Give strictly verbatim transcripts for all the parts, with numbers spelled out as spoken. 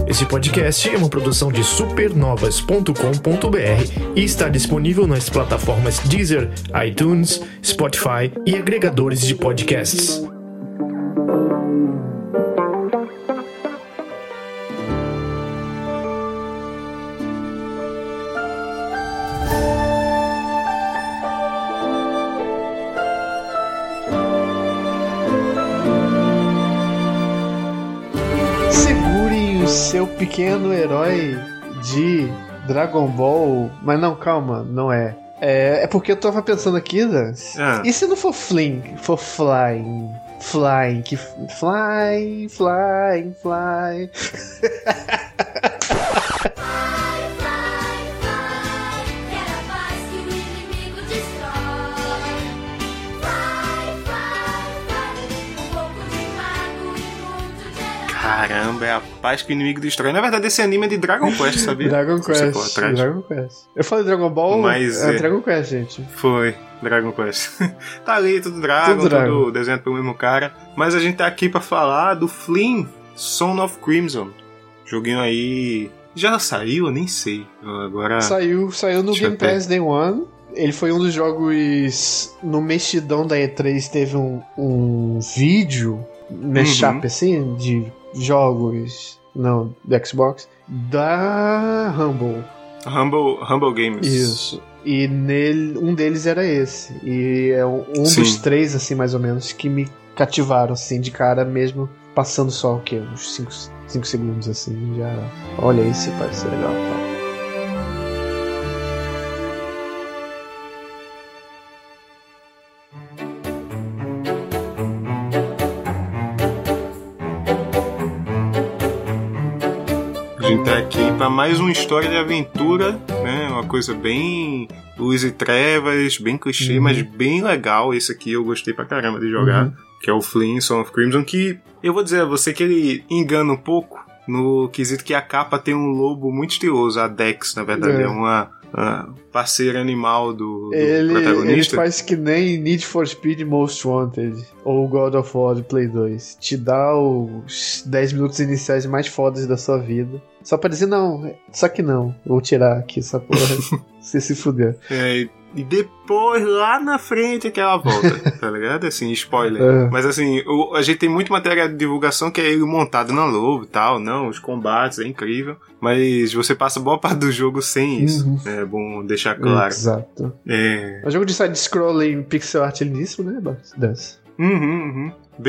Esse podcast é uma produção de supernovas ponto com ponto b r e está disponível nas plataformas Deezer, iTunes, Spotify e agregadores de podcasts. Seu pequeno herói de Dragon Ball. Mas não, calma, não é. É, é porque eu tava pensando aqui, né? Ah. E se não for Fling, for Flying? Flying, que. Flying, flying, flying. Caramba, é a paz que o inimigo destrói. Na verdade, esse anime é de Dragon Quest, sabia? Dragon Quest, Dragon Quest. Eu falei Dragon Ball, mas é, é Dragon Quest, gente. Foi, Dragon Quest. Tá ali, tudo Dragon, tudo, Dragon. tudo desenhado pelo mesmo cara. Mas a gente tá aqui pra falar do Fling, Son of Crimson. Joguinho aí... Já saiu? Eu nem sei. Agora... Saiu, saiu no Game Pass Day One. Ele foi um dos jogos... No mexidão da E três teve um, um vídeo... mashup, uhum. assim, de jogos não, do Xbox da Humble Humble, Humble Games. Isso. E nele, um deles era esse. E é um, um dos três, assim, mais ou menos, que me cativaram, assim, de cara mesmo, passando só o quê? Uns cinco segundos, assim, já. Olha, esse parece ser legal, tá? Pra mais uma história de aventura, né? Uma coisa bem luz e trevas, bem clichê, uhum. mas bem legal. Esse aqui eu gostei pra caramba de jogar, uhum. que é o Fling, Son of Crimson, que eu vou dizer a você que ele engana um pouco no quesito que a capa tem um lobo muito estiloso, a Dex, na verdade, é, é uma, uma parceira animal do, do ele, protagonista. Ele faz que nem Need for Speed Most Wanted ou God of War de Play dois. Te dá os dez minutos iniciais mais fodas da sua vida. Só pra dizer, não, só que não. Vou tirar aqui essa porra. Você se fuder. É, e depois, lá na frente, é que ela volta, tá ligado? Assim, spoiler. É. Mas assim, o, a gente tem muito material de divulgação que é ele montado na lobo e tal, não, os combates, é incrível. Mas você passa boa parte do jogo sem isso. Uhum. É bom deixar claro. Exato. É, é um jogo de side-scrolling pixel art lindíssimo, né? Dance. Uhum, uhum.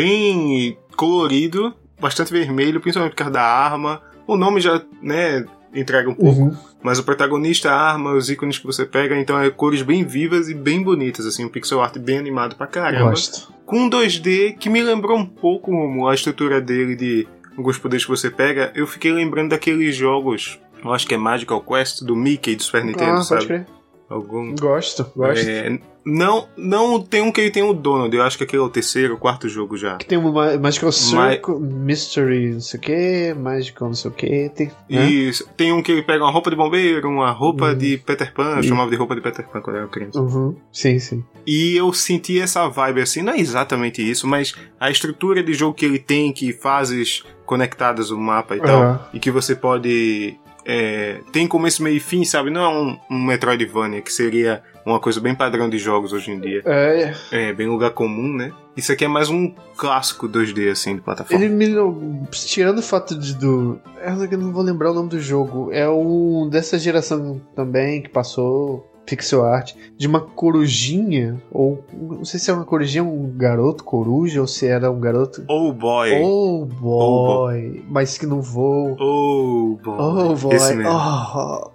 Bem colorido, bastante vermelho, principalmente por causa da arma. O nome já, né, entrega um pouco, uhum. mas o protagonista, a arma, os ícones que você pega, então é cores bem vivas e bem bonitas, assim, um pixel art bem animado pra caramba. Gosto. Com um dois D que me lembrou um pouco a estrutura dele de alguns poderes que você pega, eu fiquei lembrando daqueles jogos, eu acho que é Magical Quest, do Mickey, do Super Nintendo, ah, sabe? Pode crer. Algum... Gosto, gosto. É, não, não tem um que ele tem o Donald, eu acho que aquele é o terceiro ou quarto jogo já. Que tem uma Magical Circle, Ma... Mystery não sei o que, Magical não sei o que. Tem, né? Isso, tem um que ele pega uma roupa de bombeiro, uma roupa uhum. de Peter Pan, eu chamava de roupa de Peter Pan quando eu era criança. Uhum. Sim, sim. E eu senti essa vibe assim, não é exatamente isso, mas a estrutura de jogo que ele tem, que fases conectadas no mapa e tal, uhum. e que você pode... É, tem começo, meio e fim, sabe? Não é um, um Metroidvania, que seria uma coisa bem padrão de jogos hoje em dia. É. É, bem lugar comum, né? Isso aqui é mais um clássico dois D, assim, de plataforma. Ele me... Tirando o fato de do... Eu não vou lembrar o nome do jogo. É um dessa geração também, que passou... pixel art, de uma corujinha, ou não sei se é uma corujinha, um garoto coruja, ou se era um garoto... Oh boy! Oh boy! Oh boy. Mas que não voa. Oh boy! Oh boy! Esse mesmo. Oh.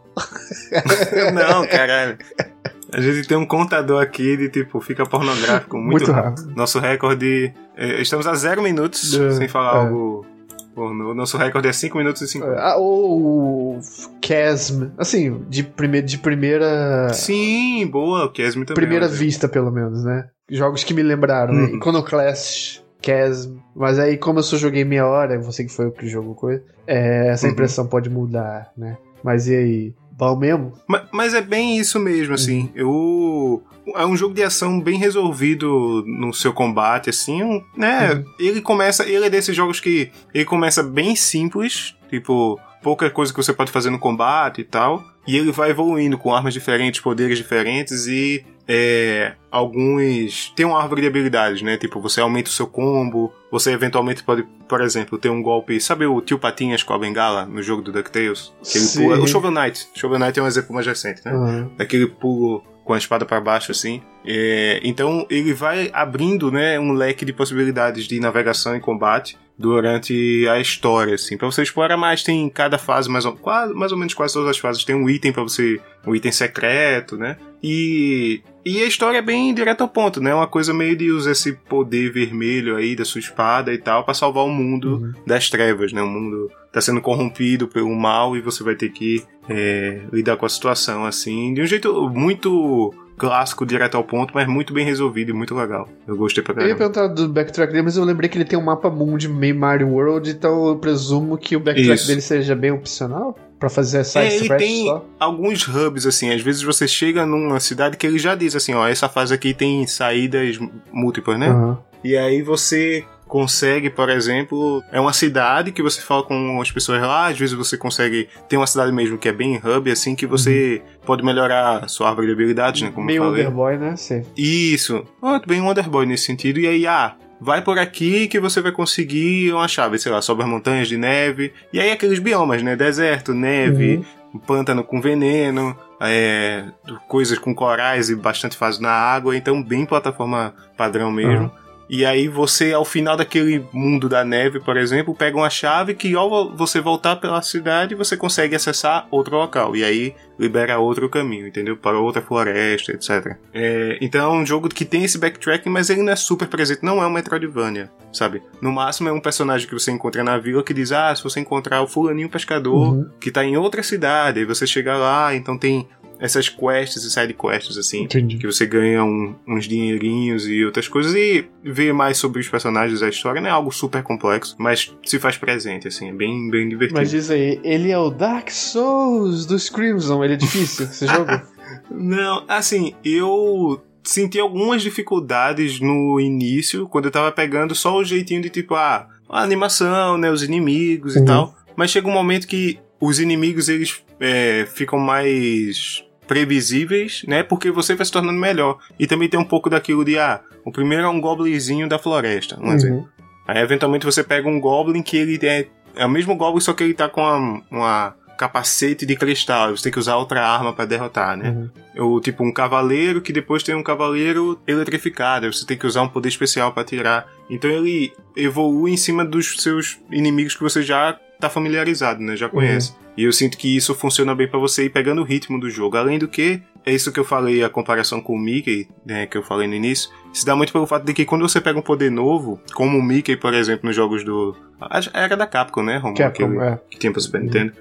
Não, caralho. A gente tem um contador aqui de tipo, fica pornográfico muito, muito rápido. rápido. Nosso recorde... É, estamos a zero minutos, é, sem falar é. algo... O nosso recorde é cinco minutos e cinquenta. Ah, o Chasm, assim, de, prime- de primeira... Sim, boa, o Chasm também. Primeira vista, pelo menos, né? Jogos que me lembraram, uhum. né? Iconoclast, Chasm, mas aí como eu só joguei meia hora, você que foi o que jogou coisa, é, essa impressão uhum. pode mudar, né? Mas e aí? bom mesmo. Mas, mas é bem isso mesmo, assim. Uhum. Eu... É um jogo de ação bem resolvido no seu combate, assim, um, né? Uhum. Ele começa... Ele é desses jogos que... Ele começa bem simples, tipo... pouca coisa que você pode fazer no combate e tal. E ele vai evoluindo com armas diferentes, poderes diferentes e é, alguns... Tem uma árvore de habilidades, né? Tipo, você aumenta o seu combo, você eventualmente pode, por exemplo, ter um golpe... Sabe o Tio Patinhas com a bengala no jogo do DuckTales? Que ele pula... O Shovel Knight. Shovel Knight é um exemplo mais recente, né? Uhum. Daquele pulo com a espada pra baixo, assim. É, então, ele vai abrindo, né, um leque de possibilidades de navegação e combate durante a história, assim. Pra você explorar mais, tem em cada fase, mais ou, quase, mais ou menos quase todas as fases, tem um item pra você... Um item secreto, né? E... E a história é bem direto ao ponto, né? Uma coisa meio de usar esse poder vermelho aí da sua espada e tal pra salvar o mundo uhum. das trevas, né? O mundo tá sendo corrompido pelo mal e você vai ter que é, lidar com a situação, assim, de um jeito muito clássico, direto ao ponto, mas muito bem resolvido e muito legal. Eu gostei pra caramba. Eu ia perguntar do backtrack dele, mas eu lembrei que ele tem um mapa mundi meio Mario World, então eu presumo que o backtrack Isso. dele seja bem opcional? Pra fazer side é, ele tem só? Alguns hubs, assim, às vezes você chega numa cidade que ele já diz assim, ó, essa fase aqui tem saídas múltiplas, né? Uhum. E aí você consegue, por exemplo, é uma cidade que você fala com as pessoas lá, às vezes você consegue, tem uma cidade mesmo que é bem hub, assim, que você uhum. pode melhorar a sua árvore de habilidades, né? Como meio eu falei. Wonderboy, né? Sim. Isso. Oh, bem Wonderboy nesse sentido, e aí, ah, vai por aqui que você vai conseguir uma chave, sei lá, sobre as montanhas de neve. E aí aqueles biomas, né? Deserto, neve, uhum. pântano com veneno, é, coisas com corais e bastante fase na água. Então bem plataforma padrão mesmo. Uhum. E aí você, ao final daquele mundo da neve, por exemplo, pega uma chave que ao você voltar pela cidade, você consegue acessar outro local. E aí libera outro caminho, entendeu? Para outra floresta, etcétera. É, então é um jogo que tem esse backtracking, mas ele não é super presente. Não é um Metroidvania, sabe? No máximo é um personagem que você encontra na vila que diz, ah, se você encontrar o fulaninho pescador, uhum. que tá em outra cidade, aí você chega lá, então tem... essas quests e side quests, assim, Entendi. Que você ganha um, uns dinheirinhos e outras coisas, e vê mais sobre os personagens, a história, não é algo super complexo, mas se faz presente, assim, é bem, bem divertido. Mas diz aí, ele é o Dark Souls dos Crimson, ele é difícil, esse jogo? Não, assim, eu senti algumas dificuldades no início, quando eu tava pegando só o jeitinho de tipo, ah, a animação, né, os inimigos uhum. e tal, mas chega um momento que os inimigos, eles é, ficam mais... previsíveis, né? Porque você vai se tornando melhor. E também tem um pouco daquilo de, ah, o primeiro é um goblinzinho da floresta, um uhum. exemplo. Aí, eventualmente, você pega um goblin que ele é, é o mesmo goblin, só que ele tá com uma, uma capacete de cristal. Você tem que usar outra arma pra derrotar, né? Uhum. Ou, tipo, um cavaleiro que depois tem um cavaleiro eletrificado. Você tem que usar um poder especial pra atirar. Então, ele evolui em cima dos seus inimigos que você já tá familiarizado, né? Já conhece. Uhum. E eu sinto que isso funciona bem pra você ir pegando o ritmo do jogo. Além do que, é isso que eu falei, a comparação com o Mickey, né, que eu falei no início, se dá muito pelo fato de que quando você pega um poder novo, como o Mickey, por exemplo, nos jogos do... Era da Capcom, né, Romulo? Capcom, aquele, é. Que tinha pra Super Nintendo.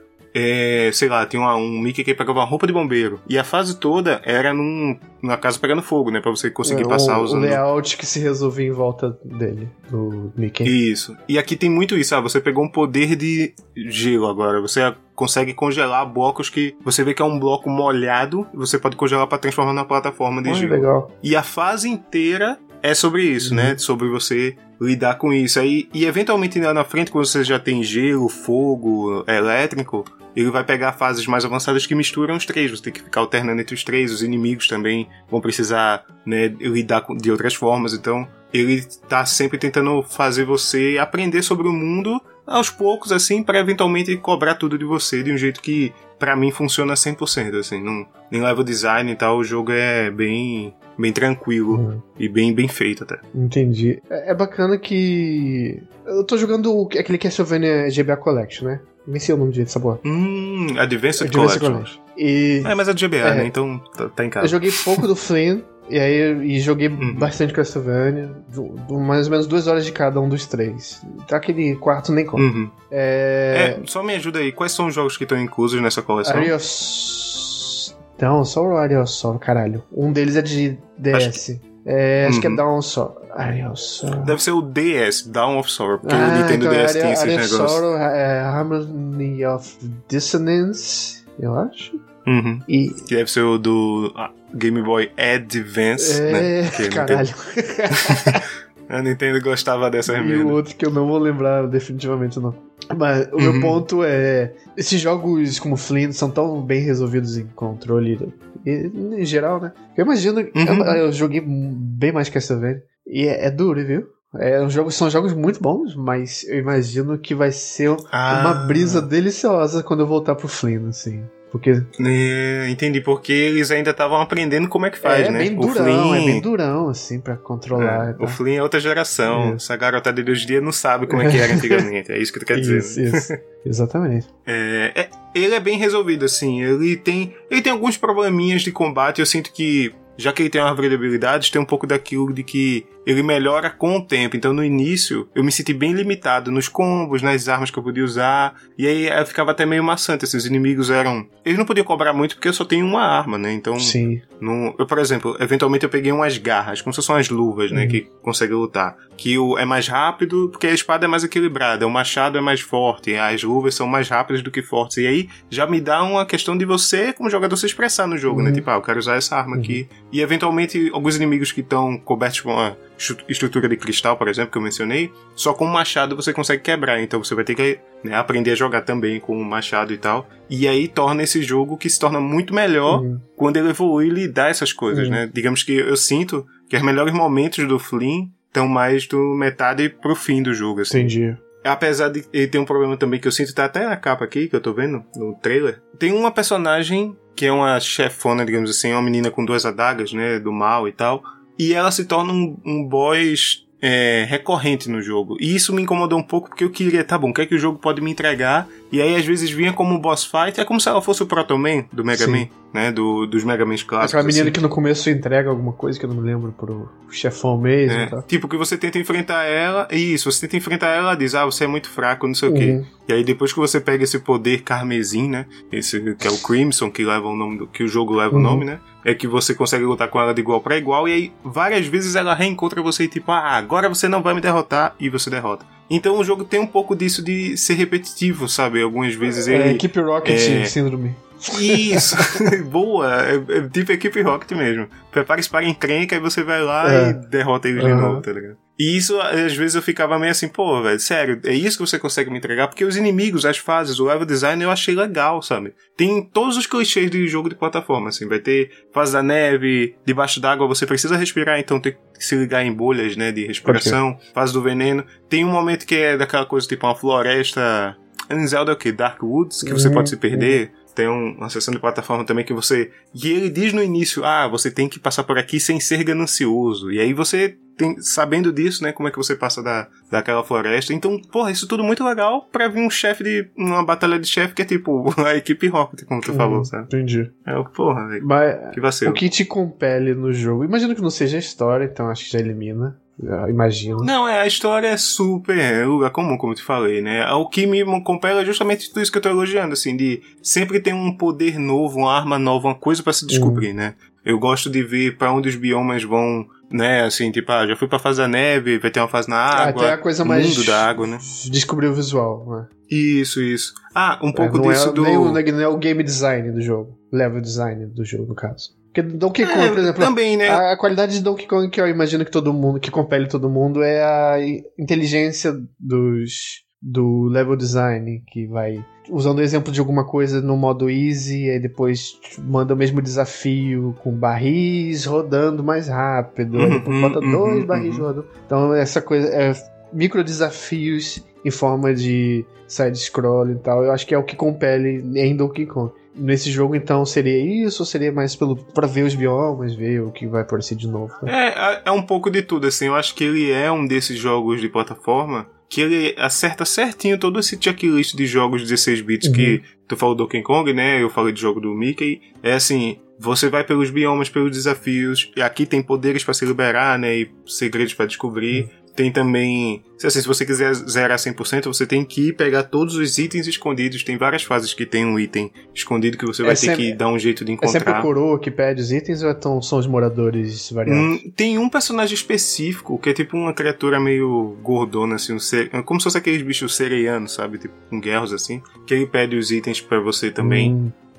É, sei lá, tinha uma, um Mickey que pegava uma roupa de bombeiro. E a fase toda era num, numa casa pegando fogo, né? Pra você conseguir é, passar o, usando... O layout que se resolvia em volta dele, do Mickey. Isso. E aqui tem muito isso, ah, você pegou um poder de gelo agora. Você consegue congelar blocos que... Você vê que é um bloco molhado, e você pode congelar pra transformar na plataforma de oh, gelo. Legal. E a fase inteira é sobre isso, uhum. né? Sobre você lidar com isso. Aí, e eventualmente lá na frente, quando você já tem gelo, fogo, elétrico... Ele vai pegar fases mais avançadas que misturam os três. Você tem que ficar alternando entre os três. Os inimigos também vão precisar, né, lidar de outras formas. Então, ele tá sempre tentando fazer você aprender sobre o mundo aos poucos, assim, para eventualmente cobrar tudo de você de um jeito que, pra mim, funciona cem por cento. Assim, não, nem level design e tal, o jogo é bem, bem tranquilo uhum. e bem, bem feito até. Entendi. É, é bacana que... Eu tô jogando aquele Castlevania G B A Collection, né? Nem sei o nome dessa boa. Hum, Advanced, Advanced Collection. Collection. E, é, mas é do G B A, é, né? Então tá, tá em casa. Eu joguei pouco do Flynn, e aí e joguei uhum. bastante Castlevania, do, do, mais ou menos duas horas de cada um dos três. Tá aquele quarto nem conta. Uhum. É... é, só me ajuda aí, quais são os jogos que estão inclusos nessa coleção? Arios... Não, só o Arios só, caralho. Um deles é de D S. Acho... É, acho uhum. que é Dawn of Sorrow. Deve ser o D S, Dawn of Sorrow, porque ah, o Nintendo então D S tem esses negócios. negócios. Sorrow, é, Harmony of Dissonance, eu acho. Uhum. E... Que deve ser o do Game Boy Advance, é... né? Que caralho. A Nintendo gostava dessa E o outro que eu não vou lembrar definitivamente não. Mas o uhum. meu ponto é... Esses jogos como Flynn são tão bem resolvidos em controle e, em geral, né? Eu imagino... Uhum. Eu, eu joguei bem mais Castlevania. E é, é duro, viu? É, um jogo, são jogos muito bons, mas eu imagino que vai ser ah. uma brisa deliciosa quando eu voltar pro Flynn, assim. Porque... É, entendi, porque eles ainda estavam aprendendo como é que faz, é, né? Bem durão, Flynn... É bem durão, assim, pra controlar. É, o Flynn é outra geração. É. Essa garotada de hoje em dia não sabe como é que era antigamente. É isso que tu quer dizer. Isso, isso. Exatamente. É, é, ele é bem resolvido, assim. Ele tem, ele tem alguns probleminhas de combate. Eu sinto que, já que ele tem uma árvore de habilidades, tem um pouco daquilo de que ele melhora com o tempo. Então, no início, eu me senti bem limitado nos combos, nas armas que eu podia usar. E aí, eu ficava até meio maçante. Esses inimigos eram... Eles não podiam cobrar muito porque eu só tenho uma arma, né? Então, sim. Não... Eu, por exemplo, eventualmente eu peguei umas garras, como se fossem umas luvas, né? Uhum. Que conseguem lutar. Que o... é mais rápido, porque a espada é mais equilibrada. O machado é mais forte. As luvas são mais rápidas do que fortes. E aí, já me dá uma questão de você, como jogador, se expressar no jogo, uhum. né? Tipo, ah, eu quero usar essa arma uhum. aqui. E, eventualmente, alguns inimigos que estão cobertos com uma estrutura de cristal, por exemplo, que eu mencionei, só com o machado você consegue quebrar, então você vai ter que, né, aprender a jogar também com o machado e tal, e aí torna esse jogo que se torna muito melhor uhum. quando ele evolui e lhe dá essas coisas, uhum. né, digamos que eu sinto que os melhores momentos do Flynn estão mais do metade pro fim do jogo, assim. Entendi. Apesar de ele ter um problema também que eu sinto, tá até na capa aqui, que eu tô vendo, no trailer, tem uma personagem que é uma chefona, digamos assim, uma menina com duas adagas, né, do mal e tal, e ela se torna um, um boss é, recorrente no jogo. E isso me incomodou um pouco porque eu queria, tá bom, o que é que o jogo pode me entregar? E aí às vezes vinha como um boss fight, é como se ela fosse o Proto Man do Mega Sim. Man, né? Do, dos Mega Mans clássicos. Aquela menina assim. que no começo entrega alguma coisa que eu não me lembro pro chefão mesmo. É, tá? Tipo, que você tenta enfrentar ela, e isso, você tenta enfrentar ela, ela diz, ah, você é muito fraco, não sei uhum. o quê. E aí depois que você pega esse poder carmesim, né? Esse que é o Crimson, que leva o nome do, que o jogo leva uhum. o nome, né? É que você consegue lutar com ela de igual pra igual, e aí várias vezes ela reencontra você e tipo, ah, agora você não vai me derrotar, e você derrota. Então o jogo tem um pouco disso de ser repetitivo, sabe? Algumas vezes ele... É, Equipe Rocket é... síndrome. Isso, boa, é, é tipo Equipe Rocket mesmo. Prepare-se para encrenca e você vai lá é. e derrota eles uhum. de novo, tá ligado? E isso, às vezes eu ficava meio assim, pô, velho, sério, é isso que você consegue me entregar? Porque os inimigos, as fases, o level design eu achei legal, sabe? Tem todos os clichês de jogo de plataforma, assim, vai ter fase da neve, debaixo d'água você precisa respirar, então tem que se ligar em bolhas, né, de respiração, fase do veneno. Tem um momento que é daquela coisa, tipo uma floresta... Em Zelda é o quê? Dark Woods, que você uhum. pode se perder... Uhum. Tem um, uma seção de plataforma também que você... E ele diz no início, ah, você tem que passar por aqui sem ser ganancioso. E aí você, tem, sabendo disso, né, como é que você passa da, daquela floresta. Então, porra, isso tudo muito legal pra vir um chefe de... Uma batalha de chefe que é tipo a Equipe Rocket, como tu hum, falou, sabe? Entendi. É, porra, velho. Mas que vacilo. O que te compele no jogo? Imagino que não seja a história, então acho que já elimina. Eu imagino. Não, é, a história é super é, lugar comum, como eu te falei, né? O que me compela é justamente tudo isso que eu tô elogiando, assim, de sempre ter um poder novo, uma arma nova, uma coisa pra se descobrir, uhum. né? Eu gosto de ver pra onde os biomas vão, né? Assim, tipo, ah, já fui pra fase da neve, vai ter uma fase na água. Até a coisa mais mundo da água, né? Descobrir o visual, né? Isso, isso. Ah, um pouco é, não disso é, do... Nem o, não é o game design do jogo, level design do jogo, no caso. Porque Donkey Kong, é, por exemplo, também, né? a qualidade de Donkey Kong que eu imagino que todo mundo, que compele todo mundo, é a inteligência dos, do level design, que vai usando o exemplo de alguma coisa no modo easy, aí depois manda o mesmo desafio com barris rodando mais rápido, uhum, aí depois bota uhum, dois uhum, barris uhum. rodando. Então essa coisa, é micro desafios em forma de side-scroll e tal, eu acho que é o que compele em Donkey Kong. Nesse jogo, então, seria isso ou seria mais pelo, pra ver os biomas, ver o que vai aparecer de novo? Né? É, é um pouco de tudo, assim. Eu acho que ele é um desses jogos de plataforma que ele acerta certinho todo esse checklist de jogos dezesseis bits uhum. que tu falou do Donkey Kong, né? Eu falei de jogo do Mickey. É assim, você vai pelos biomas, pelos desafios, e aqui tem poderes pra se liberar, né? E segredos pra descobrir. Uhum. Tem também... Assim, se você quiser zerar cem por cento, você tem que pegar todos os itens escondidos. Tem várias fases que tem um item escondido que você vai é ter sempre, que dar um jeito de encontrar. É sempre o coroa que pede os itens ou é tão, são os moradores variados? Hum, tem um personagem específico que é tipo uma criatura meio gordona, assim, um ser, como se fosse aqueles bichos sereianos, sabe? Tipo, com guerras, assim. Que ele pede os itens pra você também. Hum.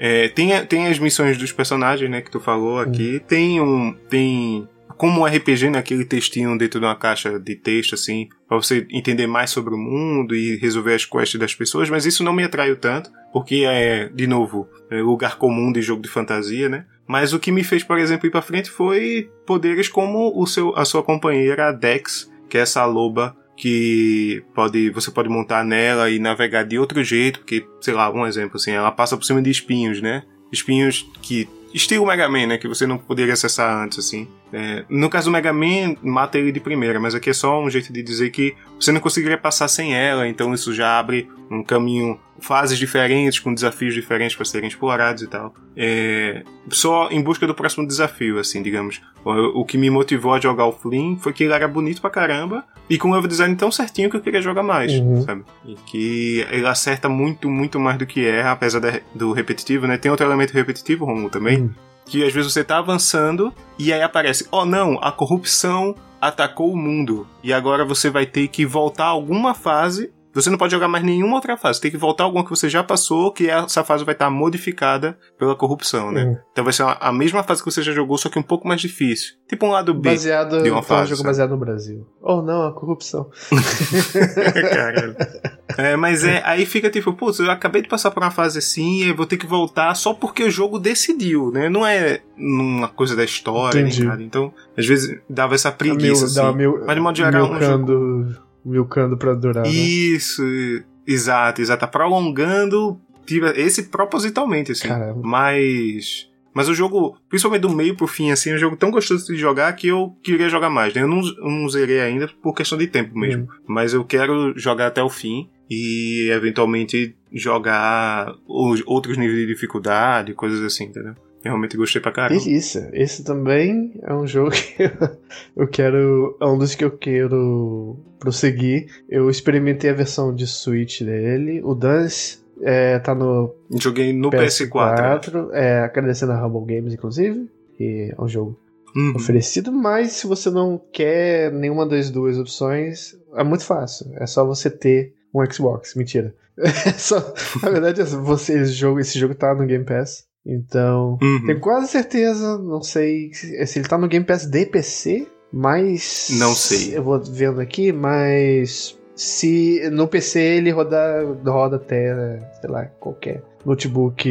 É, tem, tem as missões dos personagens, né, que tu falou aqui. Hum. Tem um... Tem... Como um R P G, né, aquele textinho dentro de uma caixa de texto, assim, pra você entender mais sobre o mundo e resolver as quests das pessoas, mas isso não me atraiu tanto, porque é, de novo, é lugar comum de jogo de fantasia, né? Mas o que me fez, por exemplo, ir pra frente foi poderes como o seu, a sua companheira, a Dex, que é essa loba que pode, você pode montar nela e navegar de outro jeito, porque, sei lá, um exemplo, assim, ela passa por cima de espinhos, né? Espinhos que... Estilo Mega Man, né? Que você não poderia acessar antes, assim. É, no caso do Mega Man, mata ele de primeira, mas aqui é só um jeito de dizer que você não conseguiria passar sem ela, então isso já abre um caminho, fases diferentes, com desafios diferentes para serem explorados e tal. É, só em busca do próximo desafio, assim, digamos. O, o que me motivou a jogar o Fleeing foi que ele era bonito pra caramba e com um level design tão certinho que eu queria jogar mais, uhum. sabe? E que ele acerta muito, muito mais do que erra, apesar de, do repetitivo, né? Tem outro elemento repetitivo, Romulo, também, uhum. que às vezes você tá avançando e aí aparece, oh não, a corrupção atacou o mundo e agora você vai ter que voltar a alguma fase. Você não pode jogar mais nenhuma outra fase. Tem que voltar a alguma que você já passou, que essa fase vai estar modificada pela corrupção, né? Uhum. Então vai ser a mesma fase que você já jogou, só que um pouco mais difícil. Tipo um lado B baseado, de uma fase. Um jogo baseado no Brasil. Oh não, a corrupção. Caralho. É, mas é, aí fica tipo, putz, eu acabei de passar por uma fase assim, eu vou ter que voltar só porque o jogo decidiu, né? Não é uma coisa da história, nem nada. Então, às vezes dava essa preguiça, assim. Dá mil, mas de modo geral, um jogo... milcando pra durar, Isso, né? Exato, exato. Tá prolongando esse propositalmente, assim. Caramba. Mas... Mas o jogo, principalmente do meio pro fim, assim, é um jogo tão gostoso de jogar que eu queria jogar mais, né? Eu não, eu não zerei ainda por questão de tempo mesmo. Hum. Mas eu quero jogar até o fim e, eventualmente, jogar os outros níveis de dificuldade, coisas assim, entendeu? Eu realmente gostei pra caramba. Isso, esse também é um jogo que eu quero... É um dos que eu quero prosseguir. Eu experimentei a versão de Switch dele. O Dance é, tá no... Joguei no P S quatro. P S quatro é, agradecendo a Humble Games, inclusive. Que é um jogo uhum. oferecido. Mas se você não quer nenhuma das duas opções, é muito fácil. É só você ter um Xbox. Mentira. É só, na verdade, você, esse, jogo, esse jogo tá no Game Pass. Então, uhum. tenho quase certeza, não sei se ele tá no Game Pass de P C, mas... Não sei. Eu vou vendo aqui, mas se no P C ele roda, roda até, sei lá, qualquer notebook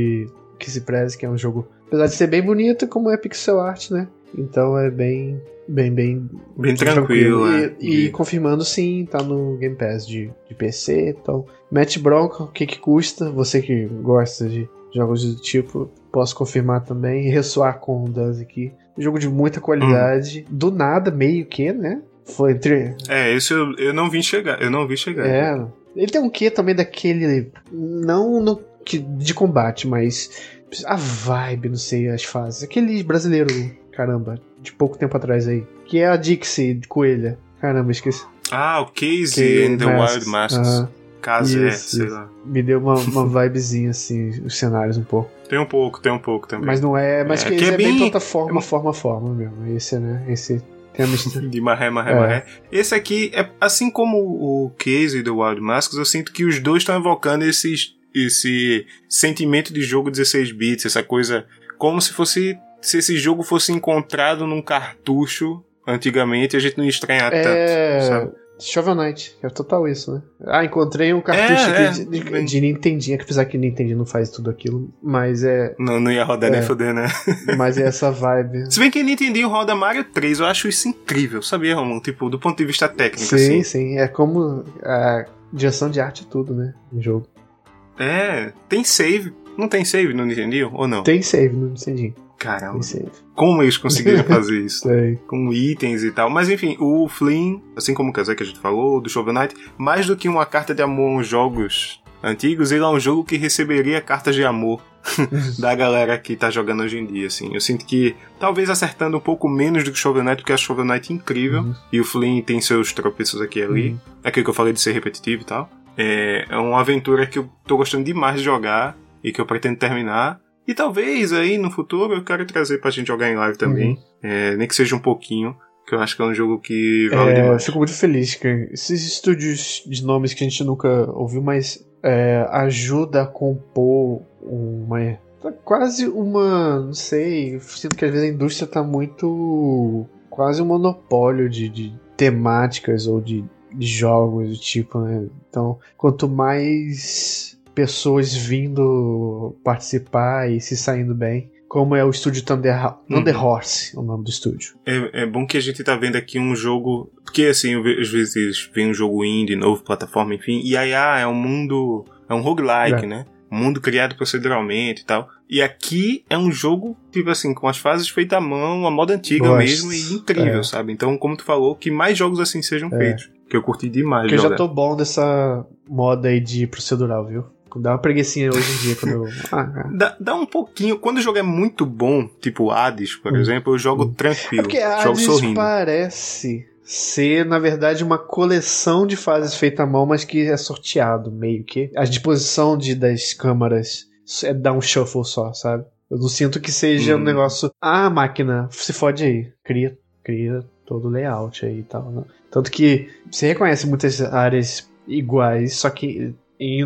que se preze, que é um jogo, apesar de ser bem bonito, como é pixel art, né? Então é bem, bem, bem... Bem tranquilo, tranquilo. E, e, e confirmando, sim, tá no Game Pass de, de P C, então... Mete bronca, o que que custa? Você que gosta de jogos do tipo, posso confirmar também e ressoar com o Dance aqui. Jogo de muita qualidade, hum. do nada, meio que, né? Foi entre... É, isso eu, eu não vi chegar, eu não vi chegar. É, ele tem um quê também daquele, não no, de combate, mas a vibe, não sei, as fases. Aquele brasileiro, caramba, de pouco tempo atrás aí, que é a Dixie de coelha. Caramba, esqueci. Ah, o Casey and the Wild Masks. Uh-huh. Caso é, sei lá. Me deu uma, uma vibezinha, assim, os cenários um pouco. Tem um pouco, tem um pouco também. Mas não é... Mas é, que, que esse é, é bem plataforma, é... forma, forma mesmo. Esse, né? Esse tem a mistura. De marré, marré, é. marré. Esse aqui, é, assim como o Casey do Wild Masks, eu sinto que os dois estão evocando esses, esse sentimento de jogo dezesseis bits, essa coisa... Como se fosse... Se esse jogo fosse encontrado num cartucho antigamente, a gente não ia estranhar é... tanto, sabe? Shovel Knight, é total isso, né? Ah, encontrei um cartucho é, aqui é, de, de, de Nintendinho, que apesar que Nintendinho não faz tudo aquilo, mas é... Não, não ia rodar é, nem foder, né? Mas é essa vibe. Se bem que Nintendinho roda Mario três, eu acho isso incrível, sabia, Romulo? Tipo, do ponto de vista técnico, sim, assim. Sim, sim, é como a direção de arte e tudo, né? No jogo. É, tem save. Não tem save no Nintendinho, ou não? Tem save no Nintendinho. Caramba, como eles conseguiram fazer isso? Com itens e tal. Mas enfim, o Fleeing, assim como o Kazé que a gente falou, do Shovel Knight, mais do que uma carta de amor aos jogos antigos, ele é um jogo que receberia cartas de amor da galera que tá jogando hoje em dia, assim. Eu sinto que, talvez acertando um pouco menos do que o Shovel Knight, porque a Shovel Knight é incrível, uhum. e o Fleeing tem seus tropeços aqui e ali, uhum. aquilo que eu falei de ser repetitivo e tal. É, é uma aventura que eu tô gostando demais de jogar, e que eu pretendo terminar. E talvez aí no futuro eu quero trazer pra gente jogar em live também. Uhum. É, nem que seja um pouquinho. que eu acho que é um jogo que vale é, demais. Eu fico muito feliz que esses estúdios de nomes que a gente nunca ouviu, mas é, ajuda a compor uma... quase uma... não sei, sinto que às vezes a indústria tá muito... quase um monopólio de, de temáticas ou de, de jogos do tipo, né? Então, quanto mais pessoas vindo participar e se saindo bem, como é o estúdio Thunder, Thunder uhum. Horse, o nome do estúdio. É, é bom que a gente tá vendo aqui um jogo... Porque, assim, às vezes vem um jogo indie, novo, plataforma, enfim, e aí, ah, é um mundo... é um roguelike, é. né? Um mundo criado proceduralmente e tal. E aqui é um jogo, tipo assim, com as fases feitas à mão, a moda antiga Nossa, mesmo, e incrível, é. sabe? Então, como tu falou, que mais jogos assim sejam é. feitos. Que eu curti demais. Porque jogar. eu já tô bom dessa moda aí de procedural, viu? Dá uma preguicinha hoje em dia quando eu... Ah, dá, dá um pouquinho. Quando o jogo é muito bom, tipo Hades, por hum. exemplo, eu jogo hum. tranquilo. É porque jogo Hades sorrindo. parece ser, na verdade, uma coleção de fases feitas à mão, mas que é sorteado, meio que. A disposição de, das câmaras é dar um shuffle só, sabe? Eu não sinto que seja hum. um negócio... Ah, máquina, se fode aí. Cria, cria todo o layout aí e tal, né? Tanto que você reconhece muitas áreas iguais, só que em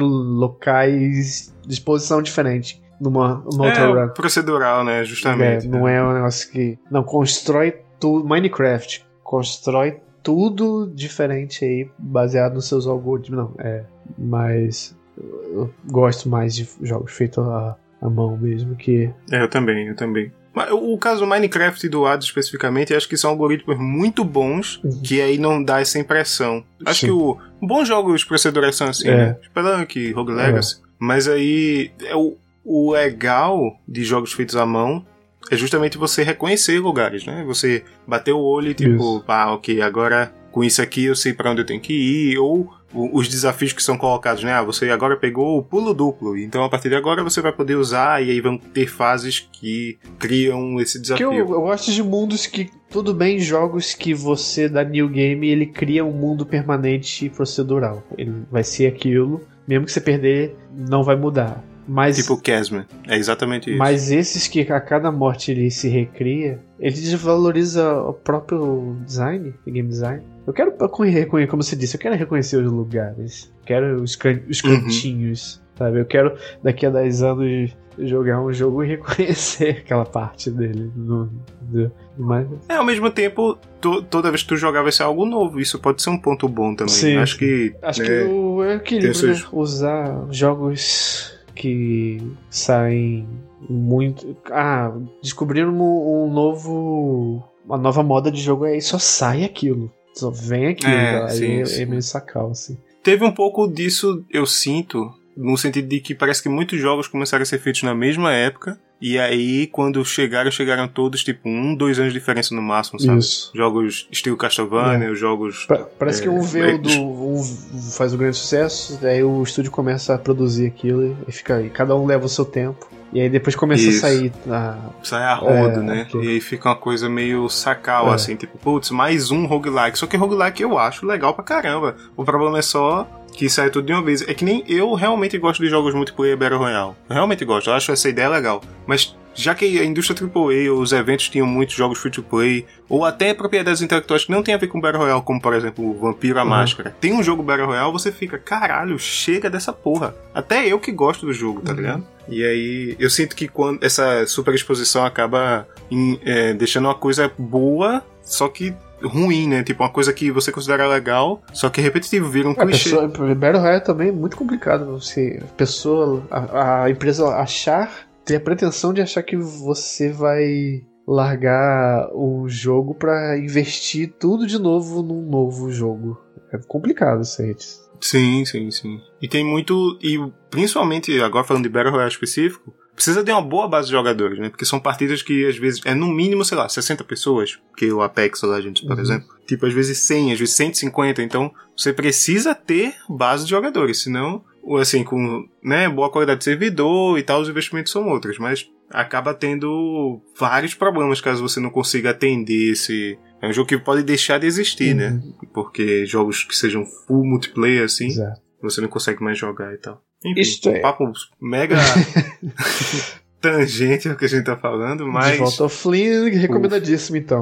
locais de exposição diferente. Numa, numa é, outra run. Procedural, né? Justamente. É, não é um negócio que... Não, constrói tudo... Minecraft constrói tudo diferente aí, baseado nos seus algoritmos. Não, é... Mas... Eu gosto mais de jogos feitos à, à mão mesmo que... É, eu também, eu também. O caso do Minecraft e do Hades especificamente, acho que são algoritmos muito bons, uhum. que aí não dá essa impressão. Acho Sim. que o bons jogos procedurais são assim, é. né? Spelunk, Rogue Legacy. É. Mas aí, é o, o legal de jogos feitos à mão é justamente você reconhecer lugares, né? Você bater o olho e tipo, isso. ah, ok, agora com isso aqui eu sei pra onde eu tenho que ir, ou os desafios que são colocados, né? Ah, você agora pegou o pulo duplo, então a partir de agora você vai poder usar, e aí vão ter fases que criam esse desafio. Que eu, eu gosto de mundos que, tudo bem, jogos que você dá new game, ele cria um mundo permanente e procedural. Ele vai ser aquilo, mesmo que você perder, não vai mudar. Mas, tipo o Chasm, é exatamente isso. Mas esses que a cada morte ele se recria, ele desvaloriza o próprio design, o game design. Eu quero reconhecer, como você disse, eu quero reconhecer os lugares, quero os, can- os cantinhos, uhum. sabe? Eu quero daqui a dez anos jogar um jogo e reconhecer aquela parte dele. No, do, mas... É, ao mesmo tempo, to, toda vez que tu jogar vai ser algo novo, isso pode ser um ponto bom também. Sim, acho que acho né, que o equilíbrio, seus... né? Usar jogos que saem muito... Ah, descobriram um, um novo... uma nova moda de jogo, aí só sai aquilo. Só vem aquilo, é, aí sim, é, é meio sacal, assim. Teve um pouco disso, eu sinto, no sentido de que parece que muitos jogos começaram a ser feitos na mesma época, e aí quando chegaram, chegaram todos tipo um, dois anos de diferença no máximo, sabe? Isso. Jogos estilo Castlevania, é. jogos... Pa- parece é, que um vê o do... um faz um grande sucesso, daí o estúdio começa a produzir aquilo e fica aí, cada um leva o seu tempo. E aí depois começa Isso. a sair... A... Sai a rodo, é, né? Okay. E aí fica uma coisa meio sacal, é. assim, tipo, putz, mais um roguelike. Só que roguelike eu acho legal pra caramba. O problema é só que sai tudo de uma vez. É que nem eu realmente gosto de jogos multiplayer Battle Royale. Eu realmente gosto, eu acho essa ideia legal. Mas já que a indústria triplo A, os eventos tinham muitos jogos free-to-play, ou até propriedades intelectuais que não tem a ver com Battle Royale, como por exemplo o Vampiro a uhum. Máscara. Tem um jogo Battle Royale, você fica, caralho, chega dessa porra. Até eu que gosto do jogo, tá uhum. ligado? E aí eu sinto que quando essa superexposição acaba em, é, deixando uma coisa boa, só que ruim, né? Tipo, uma coisa que você considera legal, só que é repetitivo, vira um é, clichê. Pessoa, Battle Royale também é muito complicado. Você, a pessoa, a, a empresa achar, ter a pretensão de achar que você vai largar o jogo pra investir tudo de novo num novo jogo. É complicado isso aí. Sim, sim, sim. E tem muito... E principalmente, agora falando de Battle Royale específico, precisa ter uma boa base de jogadores, né? Porque são partidas que, às vezes, é no mínimo, sei lá, sessenta pessoas, que o Apex Legends, por uhum. exemplo. Tipo, às vezes cem, às vezes cento e cinquenta. Então, você precisa ter base de jogadores, senão, assim, com né, boa qualidade de servidor e tal, os investimentos são outros. Mas acaba tendo vários problemas caso você não consiga atender esse... É um jogo que pode deixar de existir, uhum. né? Porque jogos que sejam full multiplayer, assim, Exato. Você não consegue mais jogar e tal. Enfim, Isto um é... papo mega tangente ao que a gente tá falando, mas... De volta ao Flynn, recomendadíssimo então, né?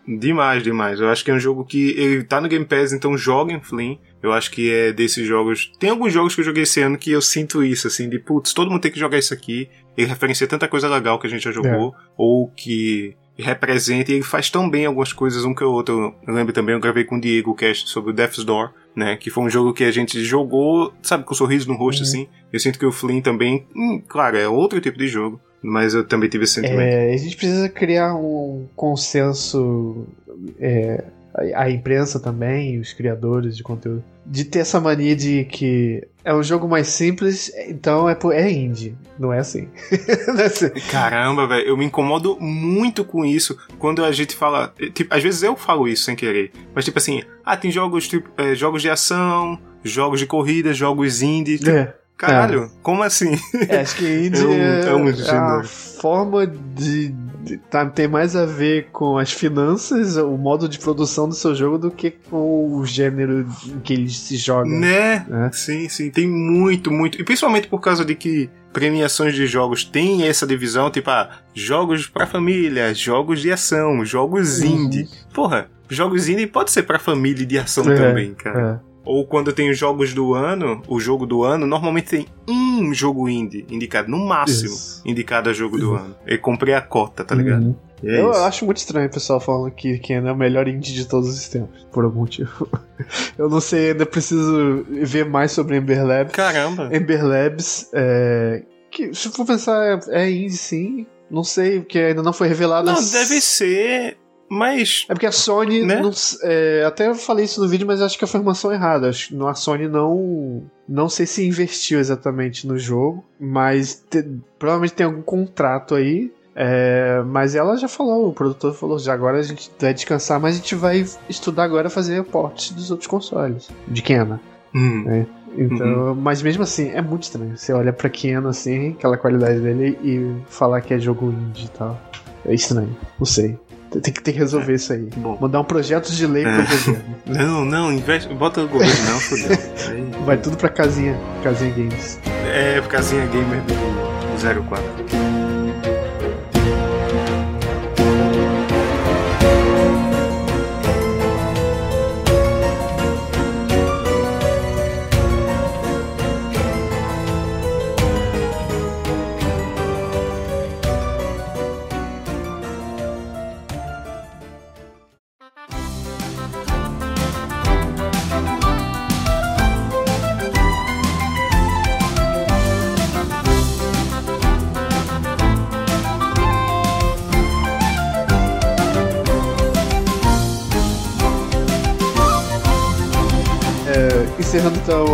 Demais, demais. Eu acho que é um jogo que ele tá no Game Pass, então joguem Flim. Eu acho que é desses jogos... Tem alguns jogos que eu joguei esse ano que eu sinto isso, assim, de putz, todo mundo tem que jogar isso aqui. Ele referencia tanta coisa legal que a gente já jogou, é. ou que representa, e ele faz tão bem algumas coisas, um que o outro. Eu lembro também, eu gravei com o Diego o cast sobre o Death's Door, né, que foi um jogo que a gente jogou, sabe, com um sorriso no rosto, uhum. assim. Eu sinto que o Flim também, hum, claro, é outro tipo de jogo, mas eu também tive esse sentimento. É, a gente precisa criar um consenso... É... a imprensa também, os criadores de conteúdo, de ter essa mania de que é um jogo mais simples, então é, é indie. Não é assim. Não é assim. Caramba, velho, eu me incomodo muito com isso quando a gente fala... Tipo, às vezes eu falo isso sem querer, mas tipo assim, ah, tem jogos, tipo, é, jogos de ação, jogos de corrida, jogos indie... Tipo, é. Caralho, é. Como assim? É, acho que indie é, um, é, é a forma de, de tá, tem mais a ver com as finanças, o modo de produção do seu jogo, do que com o gênero em que ele se joga. Né? É. Sim, sim, tem muito, muito. E principalmente por causa de que premiações de jogos tem essa divisão, tipo, ah, jogos pra família, jogos de ação, jogos uhum. indie. Porra, jogos indie pode ser pra família e de ação é, também, cara. É. Ou quando tem os jogos do ano, o jogo do ano, normalmente tem um jogo indie indicado, no máximo, isso. indicado a jogo do uhum. ano. Eu comprei a cota, tá ligado? Uhum. É eu isso. acho muito estranho o pessoal falando que Kena é o melhor indie de todos os tempos, por algum motivo. Eu não sei, ainda preciso ver mais sobre Ember Labs. Caramba! Ember Labs, é, que, se for pensar, é, é indie sim. Não sei, porque ainda não foi revelado. Não, as... deve ser... Mas... É porque a Sony... Né? Não, é, até eu falei isso no vídeo, mas acho que a informação é errada. A Sony não... Não sei se investiu exatamente no jogo, mas te, provavelmente tem algum contrato aí. É, mas ela já falou, o produtor falou, já agora a gente vai descansar, mas a gente vai estudar agora fazer portes dos outros consoles. De Kena. Hum. É, então, uhum. Mas mesmo assim, é muito estranho. Você olha pra Kena assim, aquela qualidade dele, e falar que é jogo indie e tal. É estranho, não sei. Tem que, tem que resolver é. isso aí. Bom. Mandar um projeto de lei é. pro governo. Não, não, investe, bota o governo não, fodeu. Vai tudo pra casinha, casinha games. É, casinha gamer do zero quatro. Encerrando então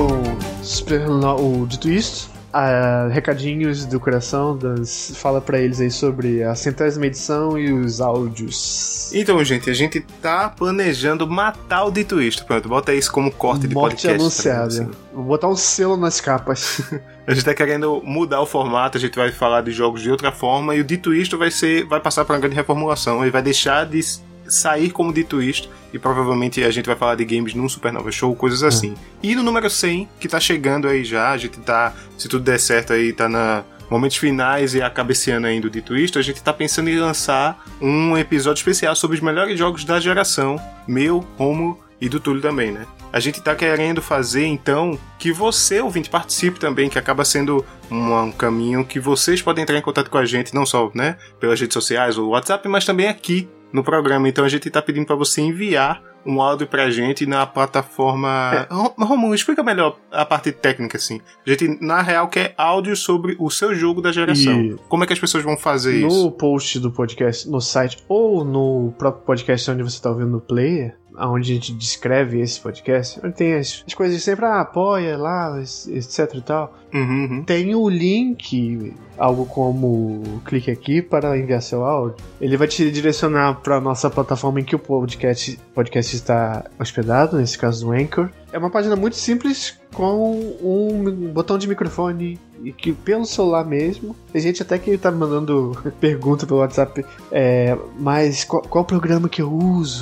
o, o dito isto, uh, recadinhos do coração, das, fala pra eles aí sobre a centésima edição e os áudios. Então, gente, a gente tá planejando matar o dito isto. Pronto, bota isso como corte de Morte podcast. Anunciada. Assim. Vou botar um selo nas capas. A gente tá querendo mudar o formato, a gente vai falar de jogos de outra forma, e o dito isto vai ser, vai passar por uma grande reformulação, ele vai deixar de sair como dito isto, e provavelmente a gente vai falar de games num Supernova Show, coisas assim. E no número cem, que tá chegando aí já, a gente tá, se tudo der certo aí, tá na momentos finais e acabeciando ainda o dito isto, a gente tá pensando em lançar um episódio especial sobre os melhores jogos da geração, meu, Romo e do Túlio também, né? A gente tá querendo fazer, então, que você, ouvinte, participe também, que acaba sendo um, um caminho que vocês podem entrar em contato com a gente, não só, né, pelas redes sociais ou WhatsApp, mas também aqui no programa. Então a gente tá pedindo pra você enviar um áudio pra gente na plataforma... É. Romulo, explica melhor a parte técnica, assim. A gente, na real, quer áudio sobre o seu jogo da geração. E como é que as pessoas vão fazer no isso? No post do podcast, no site, ou no próprio podcast onde você tá ouvindo no player, onde a gente descreve esse podcast, onde tem as, as coisas sempre, ah, apoia lá, etc e tal. Uhum, uhum. Tem o link, algo como clique aqui para enviar seu áudio. Ele vai te direcionar para a nossa plataforma em que o podcast, podcast está hospedado, nesse caso do Anchor. É uma página muito simples com um botão de microfone e que pelo celular mesmo. Tem gente até que tá me mandando pergunta pelo WhatsApp, é, mas qual, qual programa que eu uso?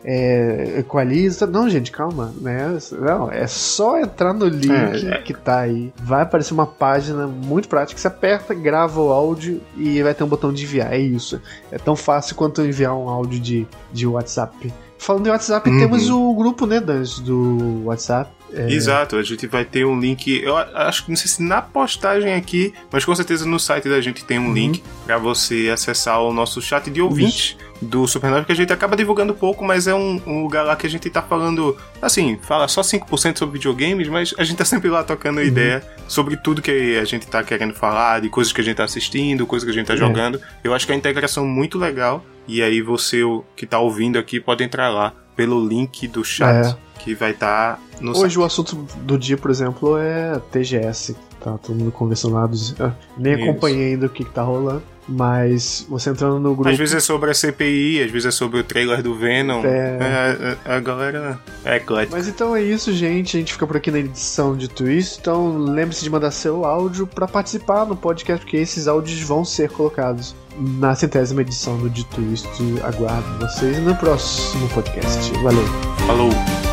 é, equaliza. Não, gente, calma, né? Não, é só entrar no link é, é. que tá aí. Vai aparecer uma página muito prática. Você aperta, grava o áudio e vai ter um botão de enviar. É isso. É tão fácil quanto enviar um áudio de, de WhatsApp. Falando de WhatsApp, uhum. temos o grupo, né, Danjo, do WhatsApp. É... Exato, a gente vai ter um link, eu acho que não sei se na postagem aqui, mas com certeza no site da gente tem um uhum. link para você acessar o nosso chat de ouvintes Isso. do Supernova, que a gente acaba divulgando pouco, mas é um, um lugar lá que a gente tá falando, assim, fala só cinco por cento sobre videogames, mas a gente tá sempre lá tocando uhum. ideia sobre tudo que a gente tá querendo falar, de coisas que a gente tá assistindo, coisas que a gente tá é. jogando. Eu acho que é a integração muito legal, e aí você que tá ouvindo aqui pode entrar lá pelo link do chat. É. Que vai estar tá no Hoje site. O assunto do dia, por exemplo, é T G S. Tá todo mundo conversando lá. Dos... Ah, nem Isso. acompanhei ainda o que, que tá rolando. Mas você entrando no grupo... Às vezes é sobre a C P I, às vezes é sobre o trailer do Venom. É... A, a, a galera é eclética. Mas então é isso, gente. A gente fica por aqui na edição de Twist. Então lembre-se de mandar seu áudio pra participar no podcast, porque esses áudios vão ser colocados na centésima edição do De Twist. Aguardo vocês no próximo podcast. Valeu. Falou.